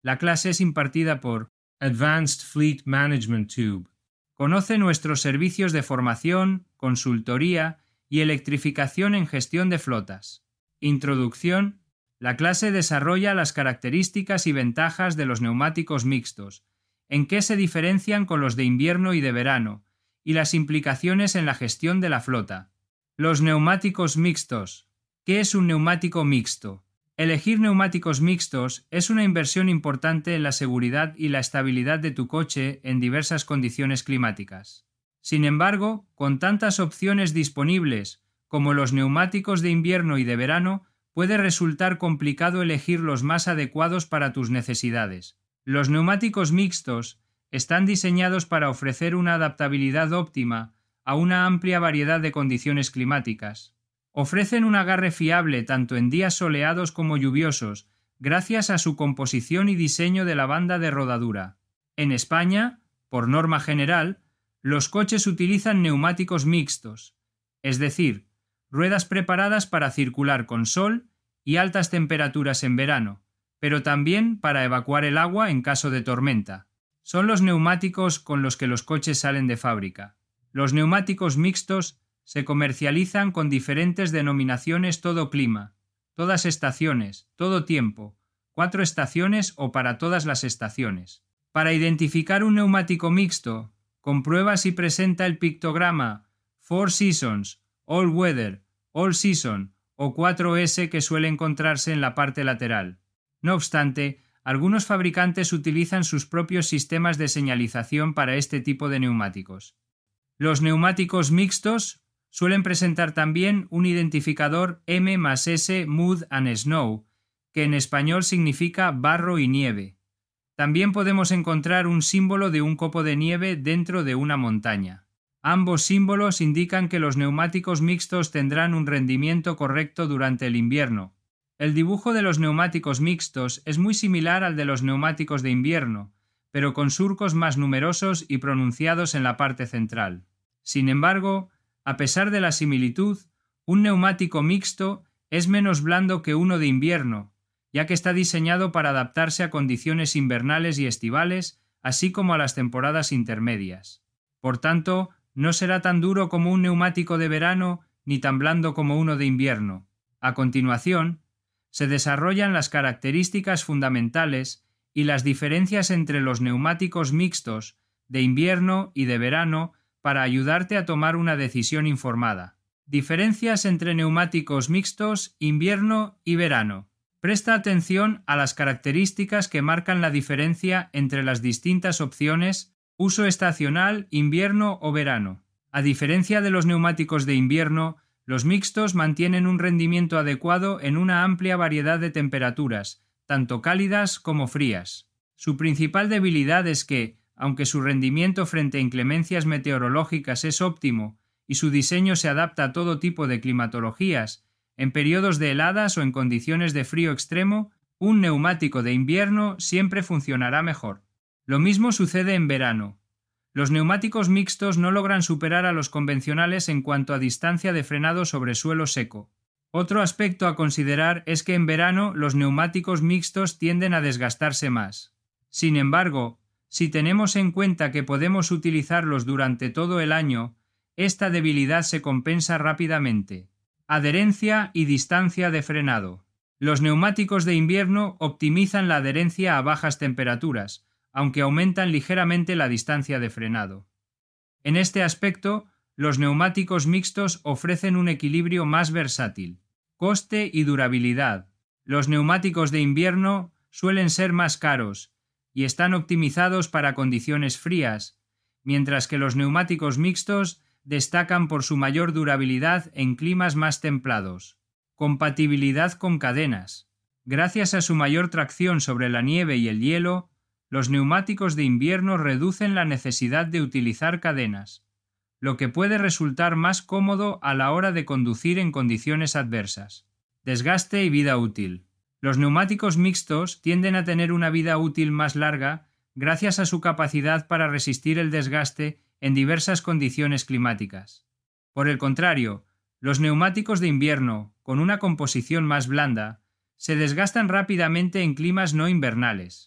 La clase es impartida por Advanced Fleet Management Tube. Conoce nuestros servicios de formación, consultoría y electrificación en gestión de flotas. Introducción. La clase desarrolla las características y ventajas de los neumáticos mixtos, en qué se diferencian con los de invierno y de verano, y las implicaciones en la gestión de la flota. Los neumáticos mixtos. ¿Qué es un neumático mixto? Elegir neumáticos mixtos es una inversión importante en la seguridad y la estabilidad de tu coche en diversas condiciones climáticas. Sin embargo, con tantas opciones disponibles como los neumáticos de invierno y de verano, puede resultar complicado elegir los más adecuados para tus necesidades. Los neumáticos mixtos están diseñados para ofrecer una adaptabilidad óptima a una amplia variedad de condiciones climáticas. Ofrecen un agarre fiable tanto en días soleados como lluviosos, gracias a su composición y diseño de la banda de rodadura. En España, por norma general, los coches utilizan neumáticos mixtos, es decir, ruedas preparadas para circular con sol y altas temperaturas en verano, pero también para evacuar el agua en caso de tormenta. Son los neumáticos con los que los coches salen de fábrica. Los neumáticos mixtos se comercializan con diferentes denominaciones: todo clima, todas estaciones, todo tiempo, 4 estaciones o para todas las estaciones. Para identificar un neumático mixto, comprueba si presenta el pictograma Four Seasons, All Weather, All Season o 4S que suele encontrarse en la parte lateral. No obstante, algunos fabricantes utilizan sus propios sistemas de señalización para este tipo de neumáticos. Los neumáticos mixtos suelen presentar también un identificador M+S Mud and Snow, que en español significa barro y nieve. También podemos encontrar un símbolo de un copo de nieve dentro de una montaña. Ambos símbolos indican que los neumáticos mixtos tendrán un rendimiento correcto durante el invierno. El dibujo de los neumáticos mixtos es muy similar al de los neumáticos de invierno, pero con surcos más numerosos y pronunciados en la parte central. Sin embargo, a pesar de la similitud, un neumático mixto es menos blando que uno de invierno, ya que está diseñado para adaptarse a condiciones invernales y estivales, así como a las temporadas intermedias. Por tanto, no será tan duro como un neumático de verano ni tan blando como uno de invierno. A continuación, se desarrollan las características fundamentales y las diferencias entre los neumáticos mixtos de invierno y de verano para ayudarte a tomar una decisión informada. Diferencias entre neumáticos mixtos, invierno y verano. Presta atención a las características que marcan la diferencia entre las distintas opciones: uso estacional, invierno o verano. A diferencia de los neumáticos de invierno, los mixtos mantienen un rendimiento adecuado en una amplia variedad de temperaturas, tanto cálidas como frías. Su principal debilidad es que, aunque su rendimiento frente a inclemencias meteorológicas es óptimo y su diseño se adapta a todo tipo de climatologías, en periodos de heladas o en condiciones de frío extremo, un neumático de invierno siempre funcionará mejor. Lo mismo sucede en verano. Los neumáticos mixtos no logran superar a los convencionales en cuanto a distancia de frenado sobre suelo seco. Otro aspecto a considerar es que en verano los neumáticos mixtos tienden a desgastarse más. Sin embargo, si tenemos en cuenta que podemos utilizarlos durante todo el año, esta debilidad se compensa rápidamente. Adherencia y distancia de frenado. Los neumáticos de invierno optimizan la adherencia a bajas temperaturas, aunque aumentan ligeramente la distancia de frenado. En este aspecto, los neumáticos mixtos ofrecen un equilibrio más versátil. Coste y durabilidad. Los neumáticos de invierno suelen ser más caros y están optimizados para condiciones frías, mientras que los neumáticos mixtos destacan por su mayor durabilidad en climas más templados. Compatibilidad con cadenas. Gracias a su mayor tracción sobre la nieve y el hielo, los neumáticos de invierno reducen la necesidad de utilizar cadenas, lo que puede resultar más cómodo a la hora de conducir en condiciones adversas. Desgaste y vida útil. Los neumáticos mixtos tienden a tener una vida útil más larga gracias a su capacidad para resistir el desgaste en diversas condiciones climáticas. Por el contrario, los neumáticos de invierno, con una composición más blanda, se desgastan rápidamente en climas no invernales.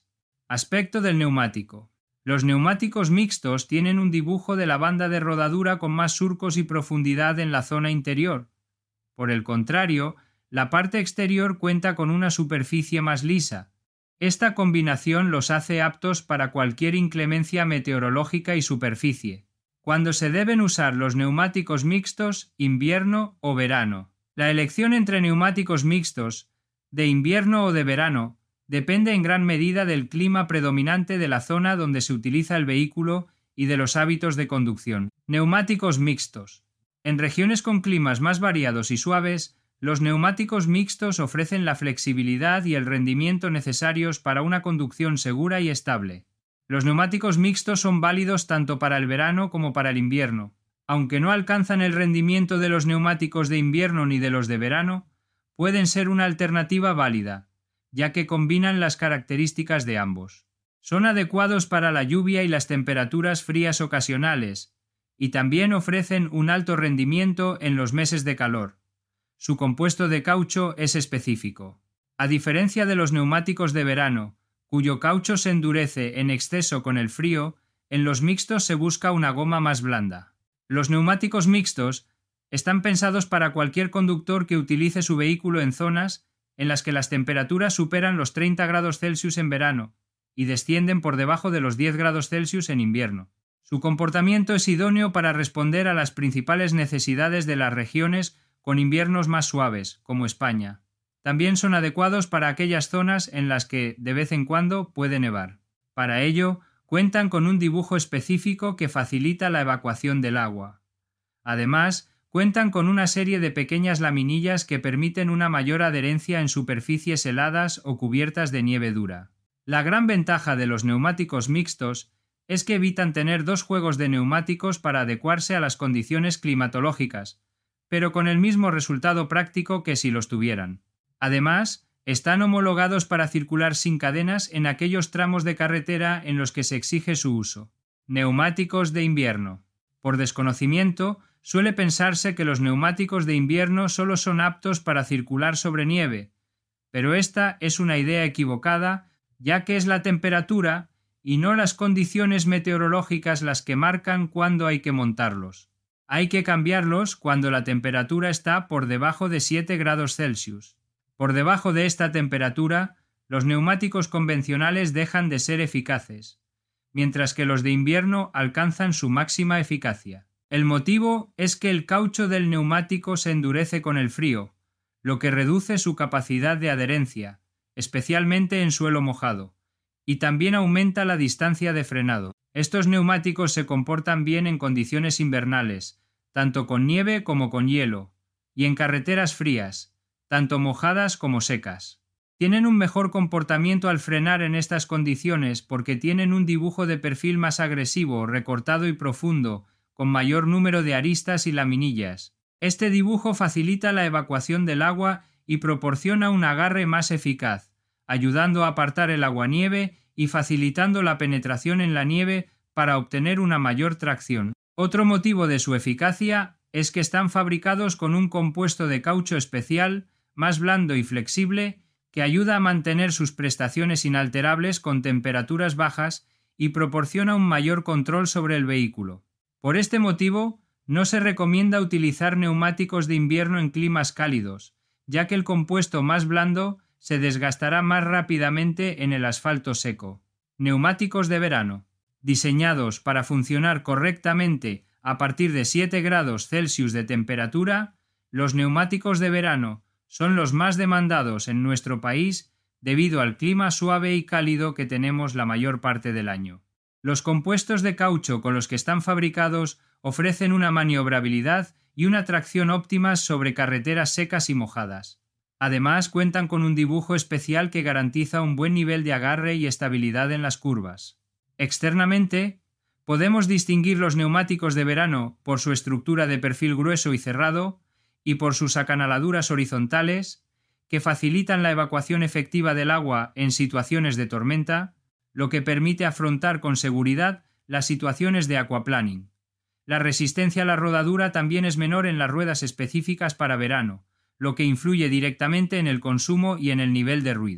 Aspecto del neumático. Los neumáticos mixtos tienen un dibujo de la banda de rodadura con más surcos y profundidad en la zona interior. Por el contrario, la parte exterior cuenta con una superficie más lisa. Esta combinación los hace aptos para cualquier inclemencia meteorológica y superficie. Cuando se deben usar los neumáticos mixtos, invierno o verano. La elección entre neumáticos mixtos, de invierno o de verano, depende en gran medida del clima predominante de la zona donde se utiliza el vehículo y de los hábitos de conducción. Neumáticos mixtos. En regiones con climas más variados y suaves, los neumáticos mixtos ofrecen la flexibilidad y el rendimiento necesarios para una conducción segura y estable. Los neumáticos mixtos son válidos tanto para el verano como para el invierno. Aunque no alcanzan el rendimiento de los neumáticos de invierno ni de los de verano, pueden ser una alternativa válida, ya que combinan las características de ambos. Son adecuados para la lluvia y las temperaturas frías ocasionales, y también ofrecen un alto rendimiento en los meses de calor. Su compuesto de caucho es específico. A diferencia de los neumáticos de verano, cuyo caucho se endurece en exceso con el frío, en los mixtos se busca una goma más blanda. Los neumáticos mixtos están pensados para cualquier conductor que utilice su vehículo en zonas en las que las temperaturas superan los 30 grados Celsius en verano y descienden por debajo de los 10 grados Celsius en invierno. Su comportamiento es idóneo para responder a las principales necesidades de las regiones con inviernos más suaves, como España. También son adecuados para aquellas zonas en las que, de vez en cuando, puede nevar. Para ello, cuentan con un dibujo específico que facilita la evacuación del agua. Además, cuentan con una serie de pequeñas laminillas que permiten una mayor adherencia en superficies heladas o cubiertas de nieve dura. La gran ventaja de los neumáticos mixtos es que evitan tener dos juegos de neumáticos para adecuarse a las condiciones climatológicas, pero con el mismo resultado práctico que si los tuvieran. Además, están homologados para circular sin cadenas en aquellos tramos de carretera en los que se exige su uso. Neumáticos de invierno. Por desconocimiento, suele pensarse que los neumáticos de invierno solo son aptos para circular sobre nieve, pero esta es una idea equivocada, ya que es la temperatura y no las condiciones meteorológicas las que marcan cuándo hay que montarlos. Hay que cambiarlos cuando la temperatura está por debajo de 7 grados Celsius. Por debajo de esta temperatura, los neumáticos convencionales dejan de ser eficaces, mientras que los de invierno alcanzan su máxima eficacia. El motivo es que el caucho del neumático se endurece con el frío, lo que reduce su capacidad de adherencia, especialmente en suelo mojado, y también aumenta la distancia de frenado. Estos neumáticos se comportan bien en condiciones invernales, tanto con nieve como con hielo, y en carreteras frías, tanto mojadas como secas. Tienen un mejor comportamiento al frenar en estas condiciones porque tienen un dibujo de perfil más agresivo, recortado y profundo, con mayor número de aristas y laminillas. Este dibujo facilita la evacuación del agua y proporciona un agarre más eficaz, ayudando a apartar el aguanieve y facilitando la penetración en la nieve para obtener una mayor tracción. Otro motivo de su eficacia es que están fabricados con un compuesto de caucho especial, más blando y flexible, que ayuda a mantener sus prestaciones inalterables con temperaturas bajas y proporciona un mayor control sobre el vehículo. Por este motivo, no se recomienda utilizar neumáticos de invierno en climas cálidos, ya que el compuesto más blando se desgastará más rápidamente en el asfalto seco. Neumáticos de verano. Diseñados para funcionar correctamente a partir de 7 grados Celsius de temperatura, los neumáticos de verano son los más demandados en nuestro país debido al clima suave y cálido que tenemos la mayor parte del año. Los compuestos de caucho con los que están fabricados ofrecen una maniobrabilidad y una tracción óptimas sobre carreteras secas y mojadas. Además, cuentan con un dibujo especial que garantiza un buen nivel de agarre y estabilidad en las curvas. Externamente, podemos distinguir los neumáticos de verano por su estructura de perfil grueso y cerrado y por sus acanaladuras horizontales, que facilitan la evacuación efectiva del agua en situaciones de tormenta, lo que permite afrontar con seguridad las situaciones de aquaplaning. La resistencia a la rodadura también es menor en las ruedas específicas para verano, lo que influye directamente en el consumo y en el nivel de ruido.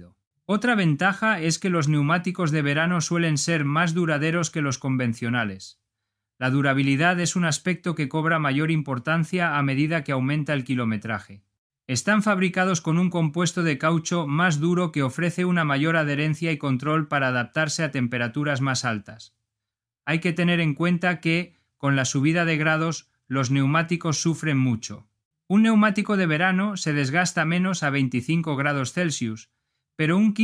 Otra ventaja es que los neumáticos de verano suelen ser más duraderos que los convencionales. La durabilidad es un aspecto que cobra mayor importancia a medida que aumenta el kilometraje. Están fabricados con un compuesto de caucho más duro que ofrece una mayor adherencia y control para adaptarse a temperaturas más altas. Hay que tener en cuenta que, con la subida de grados, los neumáticos sufren mucho. Un neumático de verano se desgasta menos a 25 grados Celsius, pero un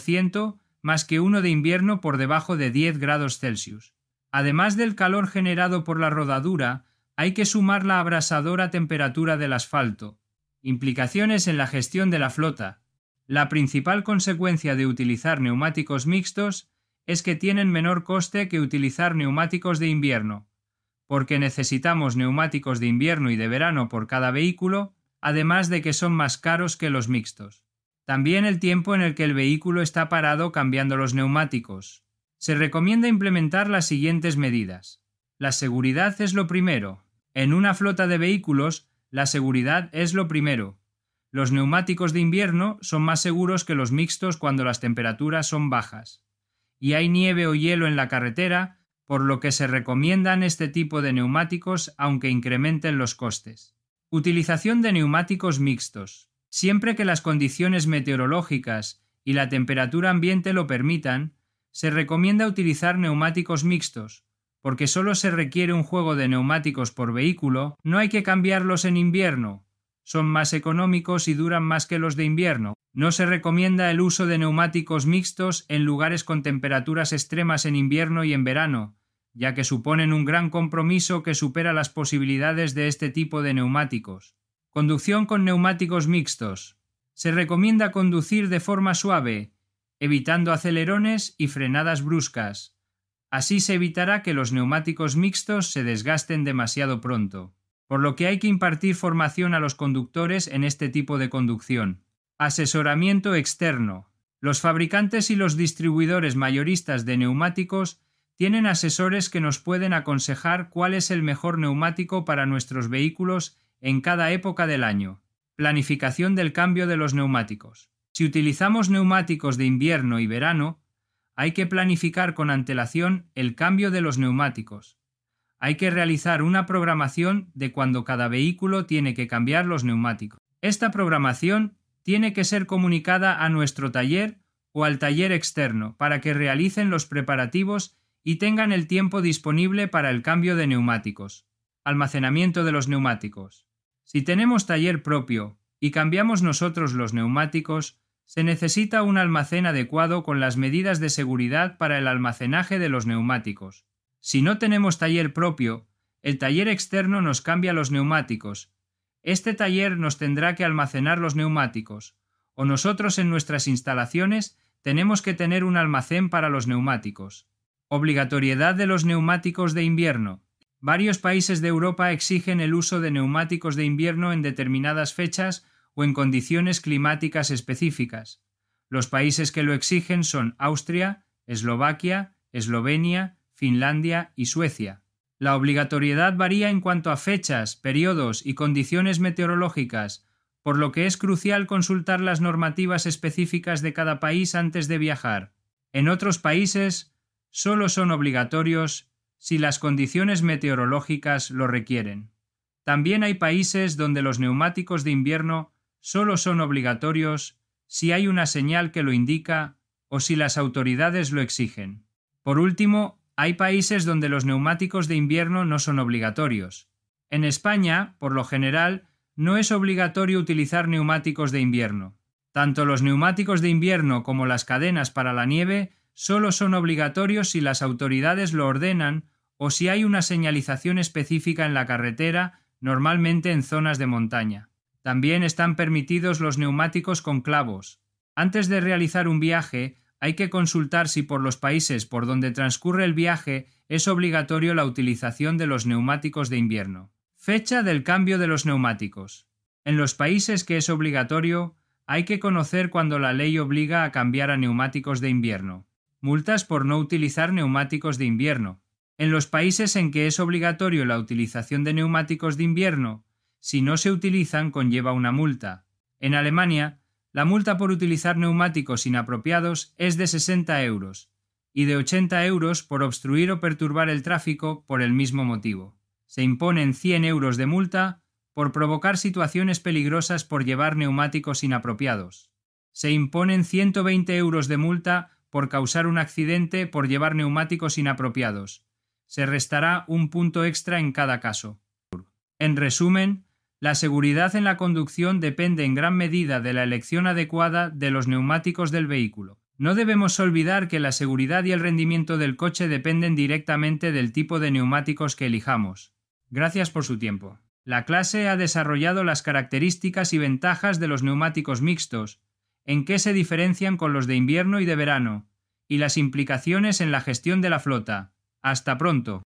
15% más que uno de invierno por debajo de 10 grados Celsius. Además del calor generado por la rodadura, hay que sumar la abrasadora temperatura del asfalto. Implicaciones en la gestión de la flota. La principal consecuencia de utilizar neumáticos mixtos es que tienen menor coste que utilizar neumáticos de invierno, porque necesitamos neumáticos de invierno y de verano por cada vehículo, además de que son más caros que los mixtos. También el tiempo en el que el vehículo está parado cambiando los neumáticos. Se recomienda implementar las siguientes medidas. La seguridad es lo primero. En una flota de vehículos, la seguridad es lo primero. Los neumáticos de invierno son más seguros que los mixtos cuando las temperaturas son bajas y hay nieve o hielo en la carretera, por lo que se recomiendan este tipo de neumáticos aunque incrementen los costes. Utilización de neumáticos mixtos. Siempre que las condiciones meteorológicas y la temperatura ambiente lo permitan, se recomienda utilizar neumáticos mixtos, porque solo se requiere un juego de neumáticos por vehículo, no hay que cambiarlos en invierno. Son más económicos y duran más que los de invierno. No se recomienda el uso de neumáticos mixtos en lugares con temperaturas extremas en invierno y en verano, ya que suponen un gran compromiso que supera las posibilidades de este tipo de neumáticos. Conducción con neumáticos mixtos. Se recomienda conducir de forma suave, evitando acelerones y frenadas bruscas. Así se evitará que los neumáticos mixtos se desgasten demasiado pronto, por lo que hay que impartir formación a los conductores en este tipo de conducción. Asesoramiento externo. Los fabricantes y los distribuidores mayoristas de neumáticos tienen asesores que nos pueden aconsejar cuál es el mejor neumático para nuestros vehículos en cada época del año. Planificación del cambio de los neumáticos. Si utilizamos neumáticos de invierno y verano, hay que planificar con antelación el cambio de los neumáticos. Hay que realizar una programación de cuando cada vehículo tiene que cambiar los neumáticos. Esta programación tiene que ser comunicada a nuestro taller o al taller externo para que realicen los preparativos y tengan el tiempo disponible para el cambio de neumáticos. Almacenamiento de los neumáticos. Si tenemos taller propio y cambiamos nosotros los neumáticos, se necesita un almacén adecuado con las medidas de seguridad para el almacenaje de los neumáticos. Si no tenemos taller propio, el taller externo nos cambia los neumáticos. Este taller nos tendrá que almacenar los neumáticos, o nosotros en nuestras instalaciones tenemos que tener un almacén para los neumáticos. Obligatoriedad de los neumáticos de invierno. Varios países de Europa exigen el uso de neumáticos de invierno en determinadas fechas o en condiciones climáticas específicas. Los países que lo exigen son Austria, Eslovaquia, Eslovenia, Finlandia y Suecia. La obligatoriedad varía en cuanto a fechas, periodos y condiciones meteorológicas, por lo que es crucial consultar las normativas específicas de cada país antes de viajar. En otros países, solo son obligatorios si las condiciones meteorológicas lo requieren. También hay países donde los neumáticos de invierno solo son obligatorios si hay una señal que lo indica o si las autoridades lo exigen. Por último, hay países donde los neumáticos de invierno no son obligatorios. En España, por lo general, no es obligatorio utilizar neumáticos de invierno. Tanto los neumáticos de invierno como las cadenas para la nieve solo son obligatorios si las autoridades lo ordenan o si hay una señalización específica en la carretera, normalmente en zonas de montaña. También están permitidos los neumáticos con clavos. Antes de realizar un viaje, hay que consultar si por los países por donde transcurre el viaje es obligatorio la utilización de los neumáticos de invierno. Fecha del cambio de los neumáticos. En los países que es obligatorio, hay que conocer cuando la ley obliga a cambiar a neumáticos de invierno. Multas por no utilizar neumáticos de invierno. En los países en que es obligatorio la utilización de neumáticos de invierno, si no se utilizan conlleva una multa. En Alemania, La multa por utilizar neumáticos inapropiados es de 60 euros y de 80 euros por obstruir o perturbar el tráfico por el mismo motivo. Se imponen 100 euros de multa por provocar situaciones peligrosas por llevar neumáticos inapropiados. Se imponen 120 euros de multa por causar un accidente por llevar neumáticos inapropiados. Se restará un punto extra en cada caso. En resumen, la seguridad en la conducción depende en gran medida de la elección adecuada de los neumáticos del vehículo. No debemos olvidar que la seguridad y el rendimiento del coche dependen directamente del tipo de neumáticos que elijamos. Gracias por su tiempo. La clase ha desarrollado las características y ventajas de los neumáticos mixtos, en qué se diferencian con los de invierno y de verano, y las implicaciones en la gestión de la flota. Hasta pronto.